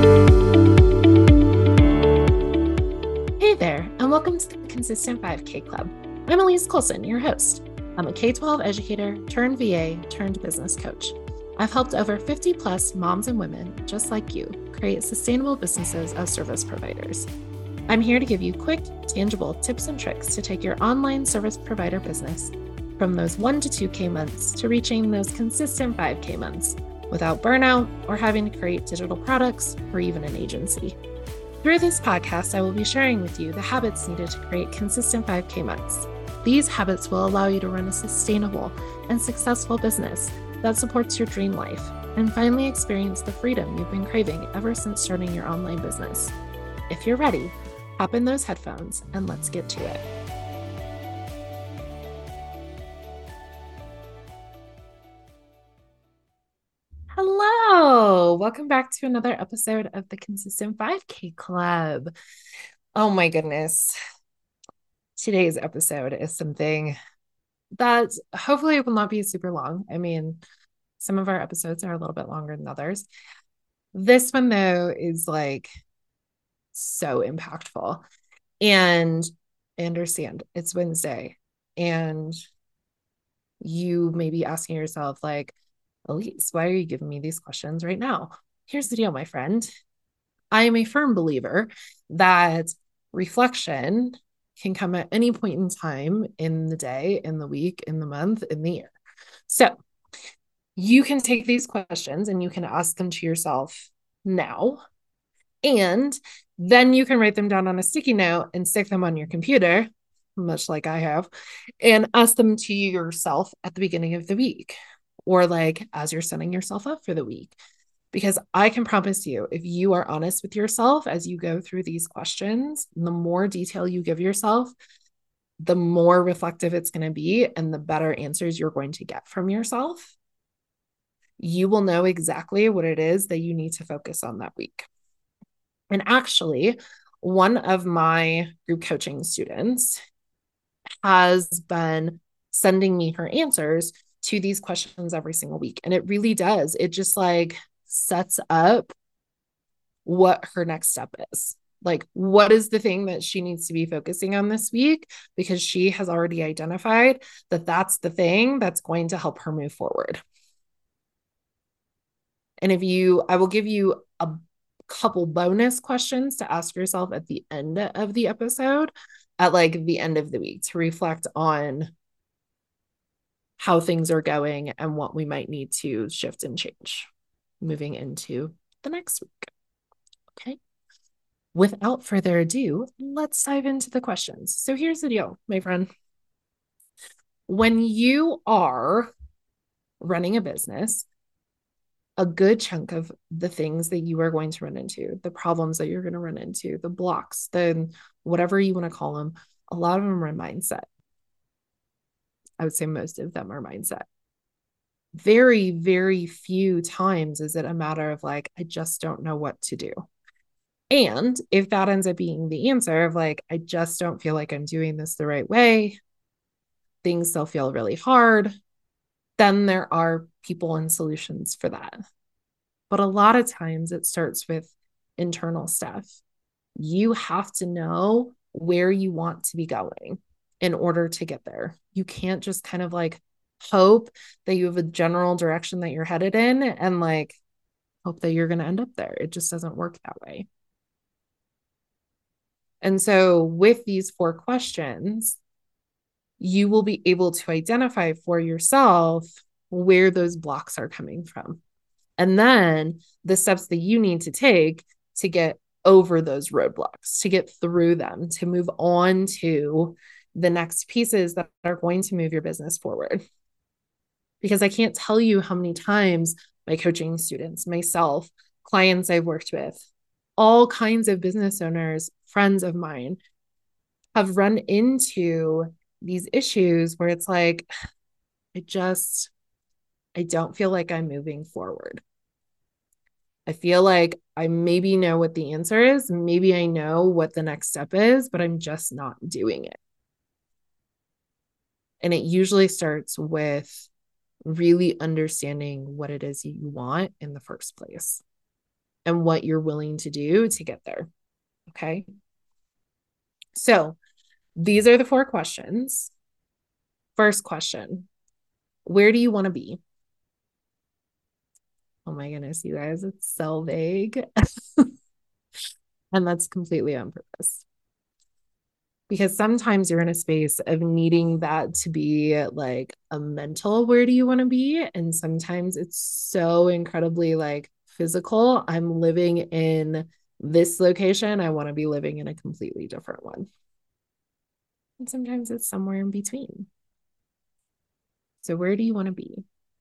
Hey there, and welcome to the Consistent 5K Club. I'm Elise Colson, your host. I'm a K-12 educator turned VA turned business coach. I've helped over 50 plus moms and women just like you create sustainable businesses as service providers. I'm here to give you quick, tangible tips and tricks to take your online service provider business from those 1 to 2K months to reaching those consistent 5K months without burnout or having to create digital products or even an agency. Through this podcast, I will be sharing with you the habits needed to create consistent 5K months. These habits will allow you to run a sustainable and successful business that supports your dream life and finally experience the freedom you've been craving ever since starting your online business. If you're ready, hop in those headphones and let's get to it. Hello, welcome back to another episode of the Consistent 5K Club. Oh my goodness. Today's episode is something that hopefully will not be super long. I mean, some of our episodes are a little bit longer than others. This one, though, is like so impactful. And I understand it's Wednesday, and you may be asking yourself, like, Elise, why are you giving me these questions right now? Here's the deal, my friend. I am a firm believer that reflection can come at any point in time in the day, in the week, in the month, in the year. So you can take these questions and you can ask them to yourself now. And then you can write them down on a sticky note and stick them on your computer, much like I have, and ask them to yourself at the beginning of the week or like as you're setting yourself up for the week. Because I can promise you, if you are honest with yourself as you go through these questions, the more detail you give yourself, the more reflective it's going to be and the better answers you're going to get from yourself. You will know exactly what it is that you need to focus on that week. And actually, one of my group coaching students has been sending me her answers to these questions every single week. And it really does. It just like sets up what her next step is. Like, what is the thing that she needs to be focusing on this week? Because she has already identified that that's the thing that's going to help her move forward. And I will give you a couple bonus questions to ask yourself at the end of the episode, at like the end of the week, to reflect on how things are going and what we might need to shift and change moving into the next week. Okay. Without further ado, let's dive into the questions. So here's the deal, my friend. When you are running a business, a good chunk of the things that you are going to run into, the problems that you're going to run into, the blocks, the whatever you want to call them, a lot of them are mindset. I would say most of them are mindset. Very, very few times is it a matter of like, I just don't know what to do. And if that ends up being the answer of like, I just don't feel like I'm doing this the right way, things still feel really hard, then there are people and solutions for that. But a lot of times it starts with internal stuff. You have to know where you want to be going in order to get there. You can't just kind of like hope that you have a general direction that you're headed in and like hope that you're going to end up there. It just doesn't work that way. And so with these 4 questions, you will be able to identify for yourself where those blocks are coming from. And then the steps that you need to take to get over those roadblocks, to get through them, to move on to the next pieces that are going to move your business forward. Because I can't tell you how many times my coaching students, myself, clients I've worked with, all kinds of business owners, friends of mine have run into these issues where it's like, I don't feel like I'm moving forward. I feel like I maybe know what the answer is. Maybe I know what the next step is, but I'm just not doing it. And it usually starts with really understanding what it is you want in the first place. and what you're willing to do to get there. Okay. So these are the 4 questions. First question, where do you want to be? Oh my goodness, you guys, it's so vague. And that's completely on purpose. Because sometimes you're in a space of needing that to be like a mental, where do you want to be? And sometimes it's so incredibly like physical. I'm living in this location. I want to be living in a completely different one. And sometimes it's somewhere in between. So, where do you want to be?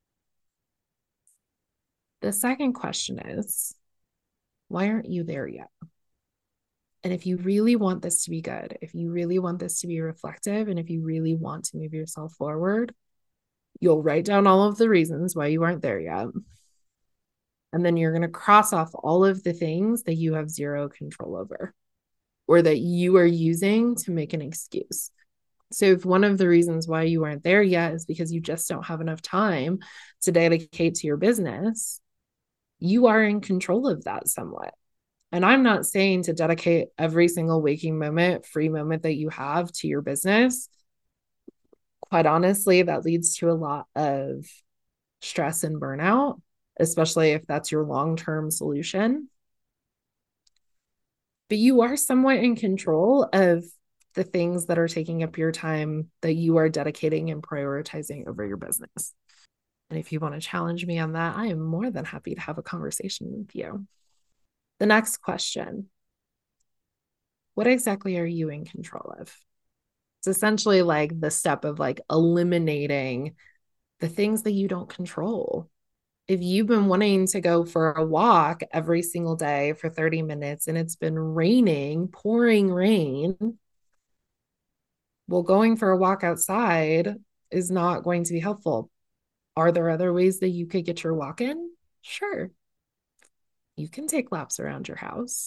The second question is, why aren't you there yet? And if you really want this to be good, if you really want this to be reflective, and if you really want to move yourself forward, you'll write down all of the reasons why you aren't there yet. And then you're going to cross off all of the things that you have zero control over or that you are using to make an excuse. So if one of the reasons why you aren't there yet is because you just don't have enough time to dedicate to your business, you are in control of that somewhat. And I'm not saying to dedicate every single waking moment, free moment that you have to your business. Quite honestly, that leads to a lot of stress and burnout, especially if that's your long-term solution. But you are somewhat in control of the things that are taking up your time that you are dedicating and prioritizing over your business. And if you want to challenge me on that, I am more than happy to have a conversation with you. The next question, what exactly are you in control of? It's essentially like the step of like eliminating the things that you don't control. If you've been wanting to go for a walk every single day for 30 minutes and it's been raining, pouring rain, well, going for a walk outside is not going to be helpful. Are there other ways that you could get your walk in? Sure. You can take laps around your house.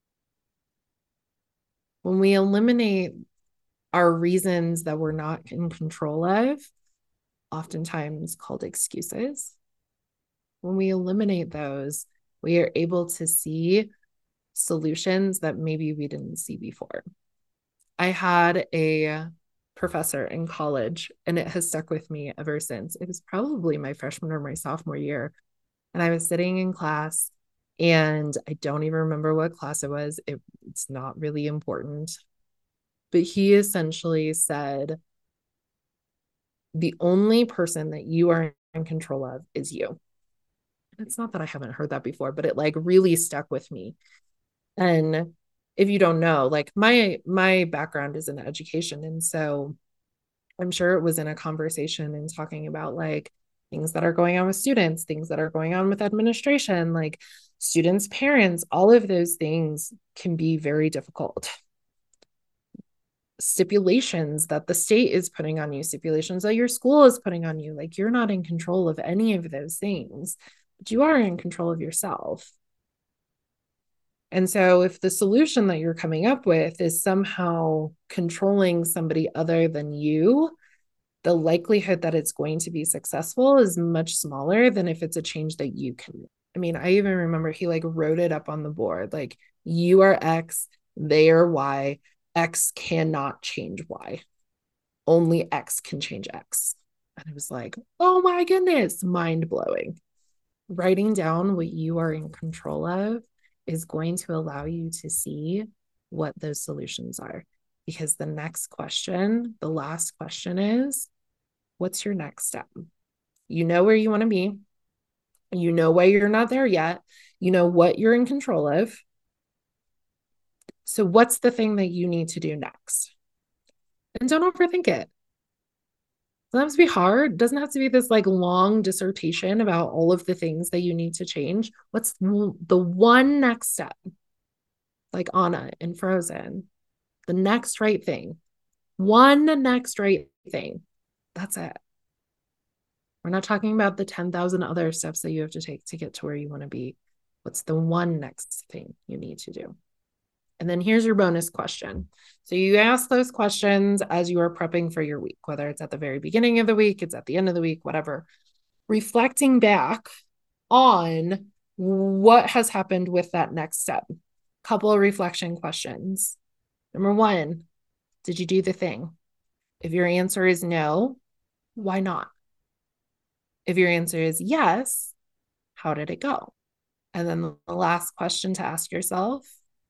When we eliminate our reasons that we're not in control of, oftentimes called excuses, when we eliminate those, we are able to see solutions that maybe we didn't see before. I had a professor in college, and it has stuck with me ever since. It was probably my freshman or my sophomore year. And I was sitting in class, and I don't even remember what class it was. It's not really important. But he essentially said, the only person that you are in control of is you. It's not that I haven't heard that before, but it like really stuck with me. And if you don't know, like my background is in education. And so I'm sure it was in a conversation and talking about like things that are going on with students, things that are going on with administration, like students' parents, all of those things can be very difficult. Stipulations that the state is putting on you, stipulations that your school is putting on you, like you're not in control of any of those things, but you are in control of yourself. And so if the solution that you're coming up with is somehow controlling somebody other than you, the likelihood that it's going to be successful is much smaller than if it's a change that you can. I mean, I even remember he like wrote it up on the board, like you are X, they are Y, X cannot change Y. Only X can change X. And it was like, oh my goodness, mind blowing. Writing down what you are in control of is going to allow you to see what those solutions are. Because the next question, the last question is, what's your next step? You know where you want to be. You know why you're not there yet. You know what you're in control of. So what's the thing that you need to do next? And don't overthink it. It doesn't have to be hard. It doesn't have to be this like long dissertation about all of the things that you need to change. What's the one next step? Like Anna in Frozen, the next right thing. One next right thing. That's it. We're not talking about the 10,000 other steps that you have to take to get to where you want to be. What's the one next thing you need to do? And then here's your bonus question. So you ask those questions as you are prepping for your week, whether it's at the very beginning of the week, it's at the end of the week, whatever. Reflecting back on what has happened with that next step? Couple of reflection questions. Number one, did you do the thing? If your answer is no, why not? If your answer is yes, how did it go? And then the last question to ask yourself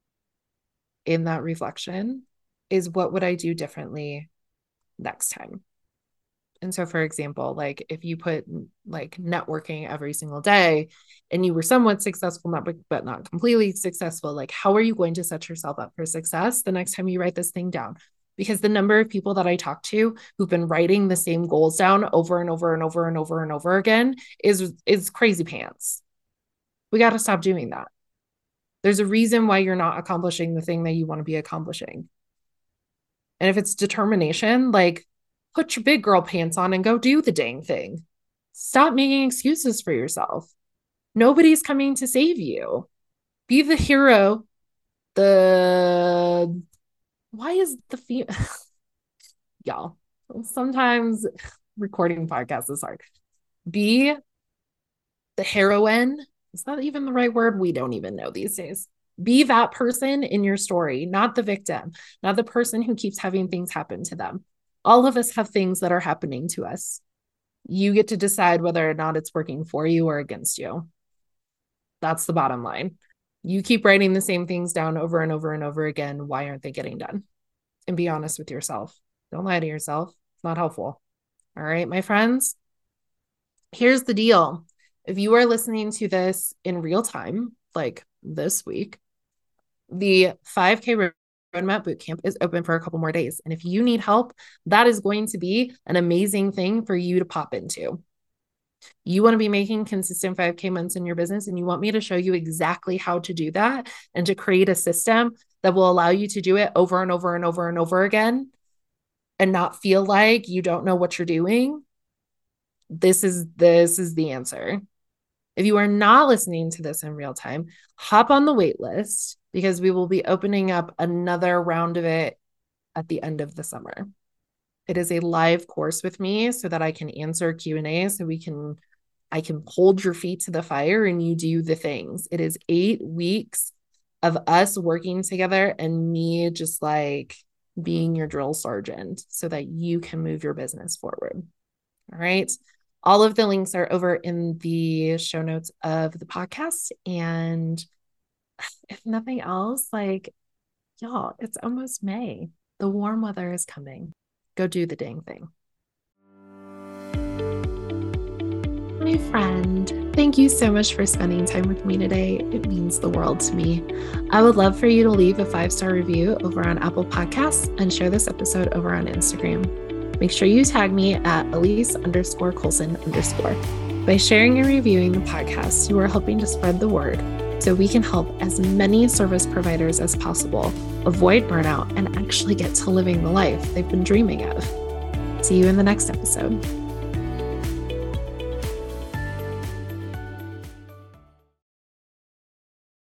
in that reflection is, what would I do differently next time? And so, for example, like if you put like networking every single day and you were somewhat successful, but not completely successful, like how are you going to set yourself up for success the next time you write this thing down? Because the number of people that I talk to who've been writing the same goals down over and over and over and over and over again is crazy pants. We got to stop doing that. There's a reason why you're not accomplishing the thing that you want to be accomplishing. And if it's determination, like put your big girl pants on and go do the dang thing. Stop making excuses for yourself. Nobody's coming to save you. Be the hero. Why is the y'all, sometimes recording podcasts is hard. Be the heroine. Is that even the right word? We don't even know these days. Be that person in your story, not the victim, not the person who keeps having things happen to them. All of us have things that are happening to us. You get to decide whether or not it's working for you or against you. That's the bottom line. You keep writing the same things down over and over and over again. Why aren't they getting done? And be honest with yourself. Don't lie to yourself. It's not helpful. All right, my friends, here's the deal. If you are listening to this in real time, like this week, the 5K Roadmap Bootcamp is open for a couple more days. And if you need help, that is going to be an amazing thing for you to pop into. You want to be making consistent 5K months in your business, and you want me to show you exactly how to do that and to create a system that will allow you to do it over and over and over and over again and not feel like you don't know what you're doing. This is the answer. If you are not listening to this in real time, hop on the wait list because we will be opening up another round of it at the end of the summer. It is a live course with me so that I can answer Q&A, so I can hold your feet to the fire and you do the things. It is 8 weeks of us working together and me just like being your drill sergeant so that you can move your business forward. All right. All of the links are over in the show notes of the podcast. And if nothing else, like, y'all, it's almost May. The warm weather is coming. Go do the dang thing. My friend, thank you so much for spending time with me today. It means the world to me. I would love for you to leave a 5-star review over on Apple Podcasts and share this episode over on Instagram. Make sure you tag me at Elise_Colson_. By sharing and reviewing the podcast, you are helping to spread the word so we can help as many service providers as possible avoid burnout and actually get to living the life they've been dreaming of. See you in the next episode.